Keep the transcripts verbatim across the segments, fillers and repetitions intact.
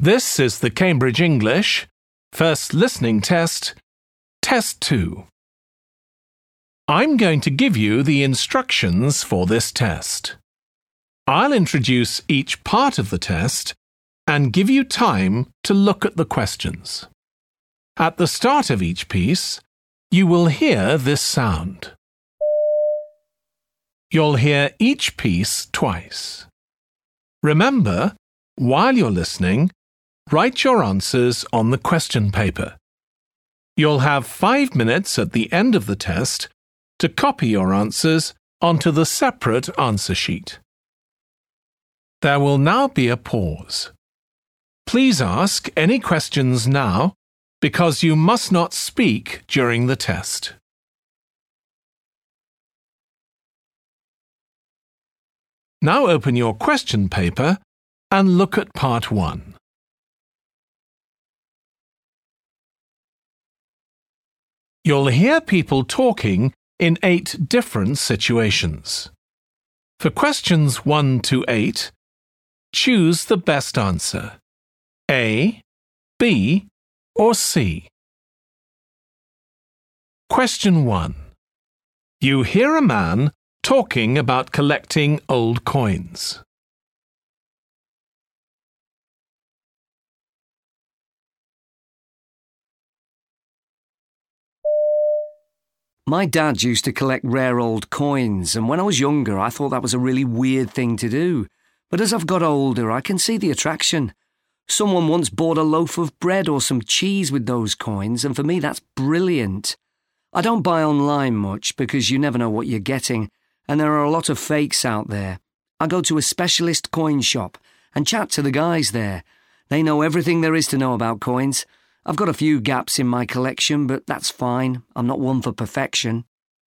This is the Cambridge English First Listening Test, Test two. I'm going to give you the instructions for this test. I'll introduce each part of the test and give you time to look at the questions. At the start of each piece, you will hear this sound. You'll hear each piece twice. Remember, while you're listening, write your answers on the question paper. You'll have five minutes at the end of the test to copy your answers onto the separate answer sheet. There will now be a pause. Please ask any questions now because you must not speak during the test. Now open your question paper and look at part one. You'll hear people talking in eight different situations. For questions one to eight, choose the best answer, A, B, or C. Question one. You hear a man talking about collecting old coins. My dad used to collect rare old coins, and when I was younger I thought that was a really weird thing to do. But as I've got older I can see the attraction. Someone once bought a loaf of bread or some cheese with those coins, and for me that's brilliant. I don't buy online much because you never know what you're getting, and there are a lot of fakes out there. I go to a specialist coin shop and chat to the guys there. They know everything there is to know about coins. I've got a few gaps in my collection, but that's fine. I'm not one for perfection.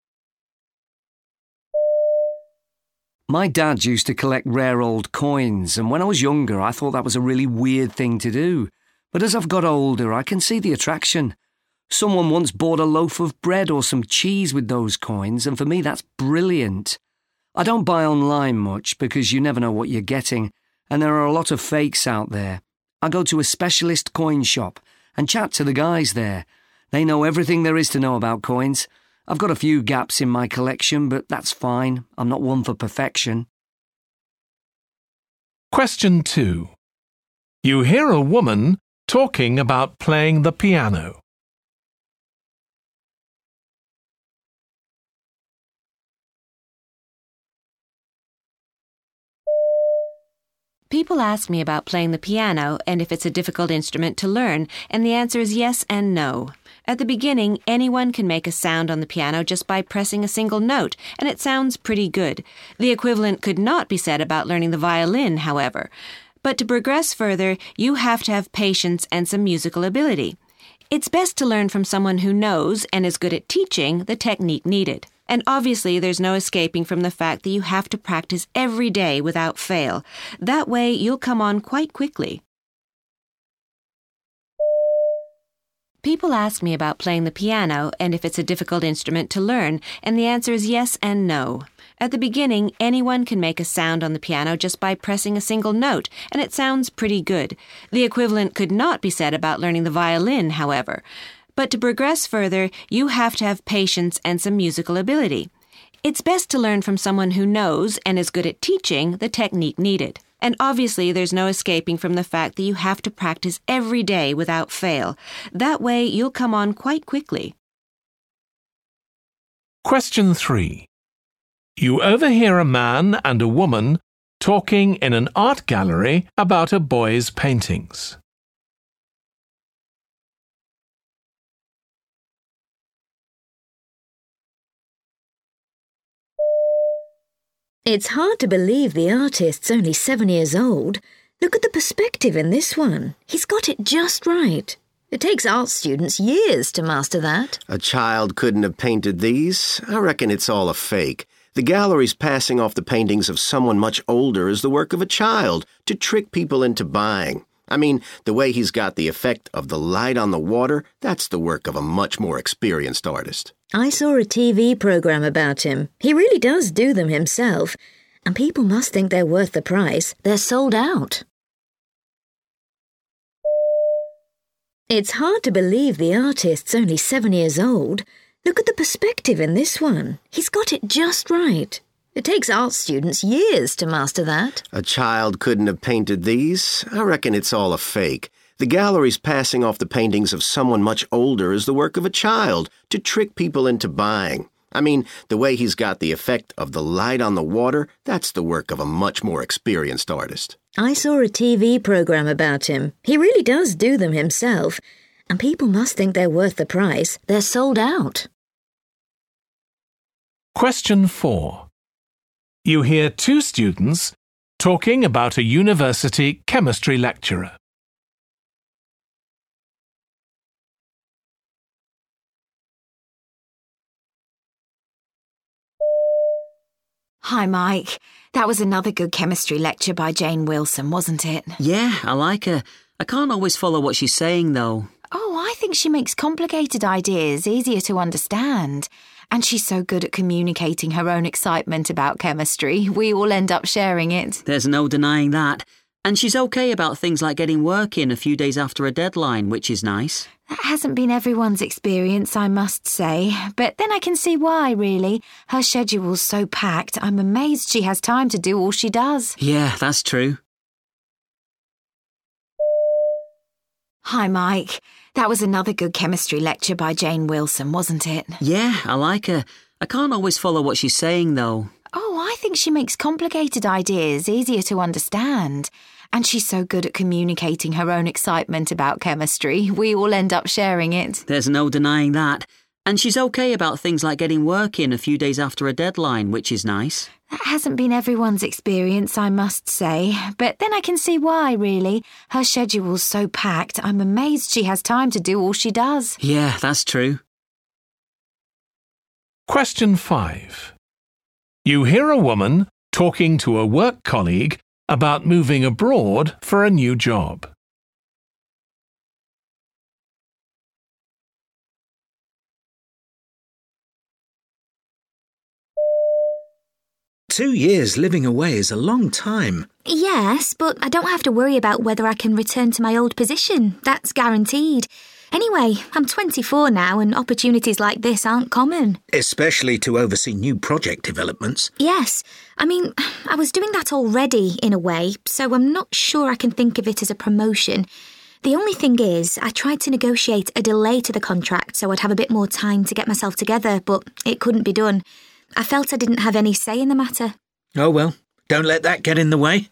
My dad used to collect rare old coins, and when I was younger I thought that was a really weird thing to do. But as I've got older I can see the attraction. Someone once bought a loaf of bread or some cheese with those coins, and for me that's brilliant. I don't buy online much because you never know what you're getting, and there are a lot of fakes out there. I go to a specialist coin shop and chat to the guys there. They know everything there is to know about coins. I've got a few gaps in my collection, but that's fine. I'm not one for perfection. Question two. You hear a woman talking about playing the piano. People ask me about playing the piano and if it's a difficult instrument to learn, and the answer is yes and no. At the beginning, anyone can make a sound on the piano just by pressing a single note, and it sounds pretty good. The equivalent could not be said about learning the violin, however. But to progress further, you have to have patience and some musical ability. It's best to learn from someone who knows and is good at teaching the technique needed. And obviously, there's no escaping from the fact that you have to practice every day without fail. That way, you'll come on quite quickly. People ask me about playing the piano and if it's a difficult instrument to learn, and the answer is yes and no. At the beginning, anyone can make a sound on the piano just by pressing a single note, and it sounds pretty good. The equivalent could not be said about learning the violin, however. But to progress further, you have to have patience and some musical ability. It's best to learn from someone who knows and is good at teaching the technique needed. And obviously, there's no escaping from the fact that you have to practice every day without fail. That way, you'll come on quite quickly. Question three. You overhear a man and a woman talking in an art gallery about a boy's paintings. It's hard to believe the artist's only seven years old. Look at the perspective in this one. He's got it just right. It takes art students years to master that. A child couldn't have painted these. I reckon it's all a fake. The gallery's passing off the paintings of someone much older as the work of a child to trick people into buying. I mean, the way he's got the effect of the light on the water, that's the work of a much more experienced artist. I saw a T V program about him. He really does do them himself. And people must think they're worth the price. They're sold out. It's hard to believe the artist's only seven years old. Look at the perspective in this one. He's got it just right. It takes art students years to master that. A child couldn't have painted these. I reckon it's all a fake. The gallery's passing off the paintings of someone much older as the work of a child to trick people into buying. I mean, the way he's got the effect of the light on the water, that's the work of a much more experienced artist. I saw a T V program about him. He really does do them himself. And people must think they're worth the price. They're sold out. Question four. You hear two students talking about a university chemistry lecturer. Hi, Mike. That was another good chemistry lecture by Jane Wilson, wasn't it? Yeah, I like her. I can't always follow what she's saying, though. Oh, I think she makes complicated ideas easier to understand. And she's so good at communicating her own excitement about chemistry. We all end up sharing it. There's no denying that. And she's okay about things like getting work in a few days after a deadline, which is nice. That hasn't been everyone's experience, I must say. But then I can see why, really. Her schedule's so packed, I'm amazed she has time to do all she does. Yeah, that's true. Hi, Mike. That was another good chemistry lecture by Jane Wilson, wasn't it? Yeah, I like her. I can't always follow what she's saying, though. Oh, I think she makes complicated ideas easier to understand. And she's so good at communicating her own excitement about chemistry. We all end up sharing it. There's no denying that. And she's okay about things like getting work in a few days after a deadline, which is nice. That hasn't been everyone's experience, I must say. But then I can see why, really. Her schedule's so packed, I'm amazed she has time to do all she does. Yeah, that's true. Question five. You hear a woman talking to a work colleague about moving abroad for a new job. Two years living away is a long time. Yes, but I don't have to worry about whether I can return to my old position. That's guaranteed. Anyway, I'm twenty-four now and opportunities like this aren't common. Especially to oversee new project developments. Yes. I mean, I was doing that already in a way, so I'm not sure I can think of it as a promotion. The only thing is, I tried to negotiate a delay to the contract so I'd have a bit more time to get myself together, but it couldn't be done. I felt I didn't have any say in the matter. Oh well, don't let that get in the way.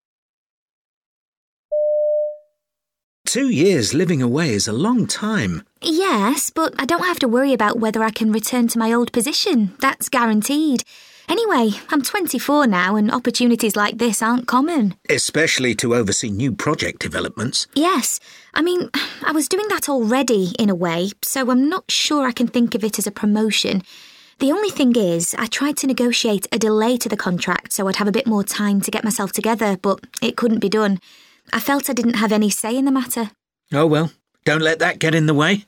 Two years living away is a long time. Yes, but I don't have to worry about whether I can return to my old position. That's guaranteed. Anyway, I'm twenty-four now and opportunities like this aren't common. Especially to oversee new project developments. Yes. I mean, I was doing that already in a way, so I'm not sure I can think of it as a promotion. The only thing is, I tried to negotiate a delay to the contract so I'd have a bit more time to get myself together, but it couldn't be done. I felt I didn't have any say in the matter. Oh well, don't let that get in the way.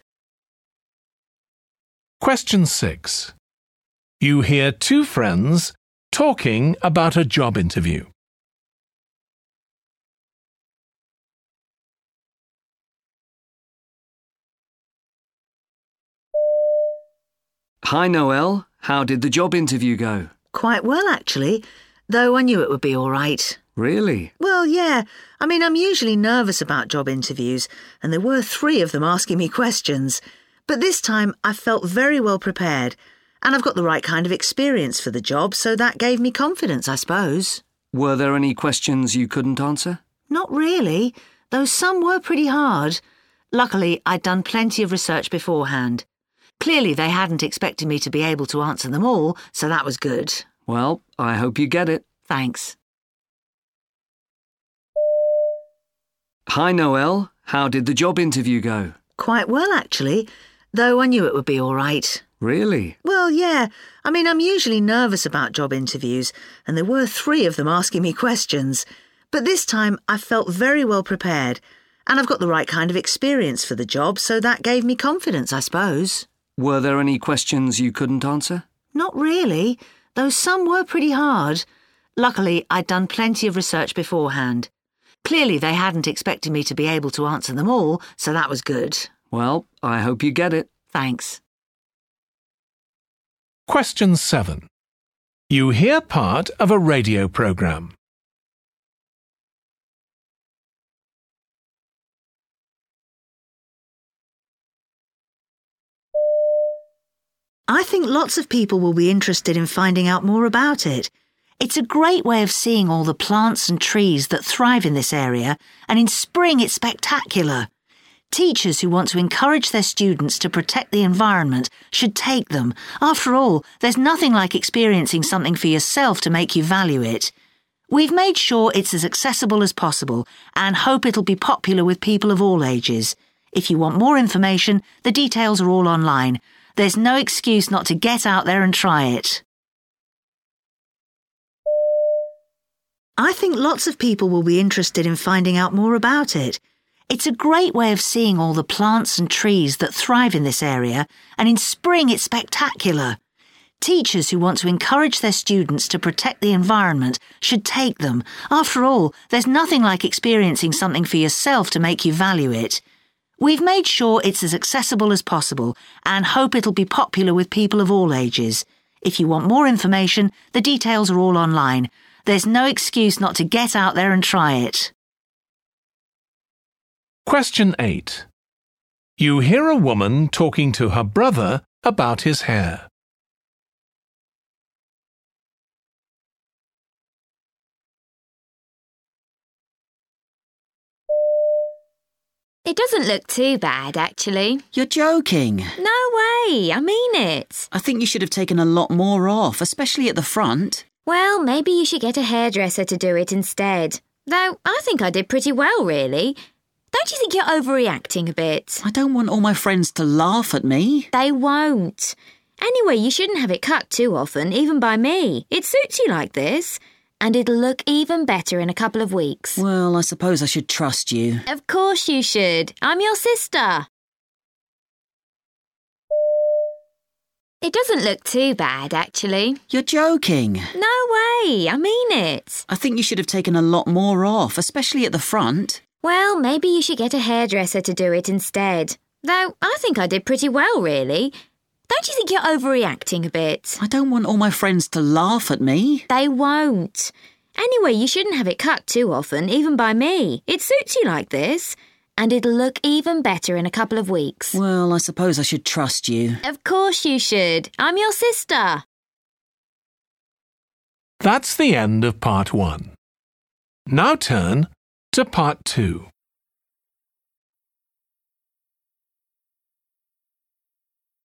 Question six. You hear two friends talking about a job interview. Hi, Noelle. How did the job interview go? Quite well, actually, though I knew it would be all right. Really? Well, yeah. I mean, I'm usually nervous about job interviews, and there were three of them asking me questions. But this time, I felt very well prepared, and I've got the right kind of experience for the job, so that gave me confidence, I suppose. Were there any questions you couldn't answer? Not really, though some were pretty hard. Luckily, I'd done plenty of research beforehand. Clearly, they hadn't expected me to be able to answer them all, so that was good. Well, I hope you get it. Thanks. Hi, Noelle. How did the job interview go? Quite well, actually, though I knew it would be all right. Really? Well, yeah. I mean, I'm usually nervous about job interviews, and there were three of them asking me questions. But this time, I felt very well prepared, and I've got the right kind of experience for the job, so that gave me confidence, I suppose. Were there any questions you couldn't answer? Not really, though some were pretty hard. Luckily, I'd done plenty of research beforehand. Clearly Clearly they hadn't expected me to be able to answer them all, so that was good. Well, I hope you get it. Thanks. Question seven. You hear part of a radio program. I think lots of people will be interested in finding out more about it. It's a great way of seeing all the plants and trees that thrive in this area, and in spring it's spectacular. Teachers who want to encourage their students to protect the environment should take them. After all, there's nothing like experiencing something for yourself to make you value it. We've made sure it's as accessible as possible and hope it'll be popular with people of all ages. If you want more information, the details are all online. There's no excuse not to get out there and try it. I think lots of people will be interested in finding out more about it. It's a great way of seeing all the plants and trees that thrive in this area, and in spring it's spectacular. Teachers who want to encourage their students to protect the environment should take them. After all, there's nothing like experiencing something for yourself to make you value it. We've made sure it's as accessible as possible and hope it'll be popular with people of all ages. If you want more information, the details are all online. There's no excuse not to get out there and try it. Question eight. You hear a woman talking to her brother about his hair. It doesn't look too bad, actually. You're joking. No way, I mean it. I think you should have taken a lot more off, especially at the front. Well, maybe you should get a hairdresser to do it instead. Though, I think I did pretty well, really. Don't you think you're overreacting a bit? I don't want all my friends to laugh at me. They won't. Anyway, you shouldn't have it cut too often, even by me. It suits you like this. And it'll look even better in a couple of weeks. Well, I suppose I should trust you. Of course you should. I'm your sister. It doesn't look too bad, actually. You're joking. No way, I mean it. I think you should have taken a lot more off, especially at the front. Well, maybe you should get a hairdresser to do it instead. Though, I think I did pretty well, really. Don't you think you're overreacting a bit? I don't want all my friends to laugh at me. They won't. Anyway, you shouldn't have it cut too often, even by me. It suits you like this. And it'll look even better in a couple of weeks. Well, I suppose I should trust you. Of course you should. I'm your sister. That's the end of part one. Now turn to part two.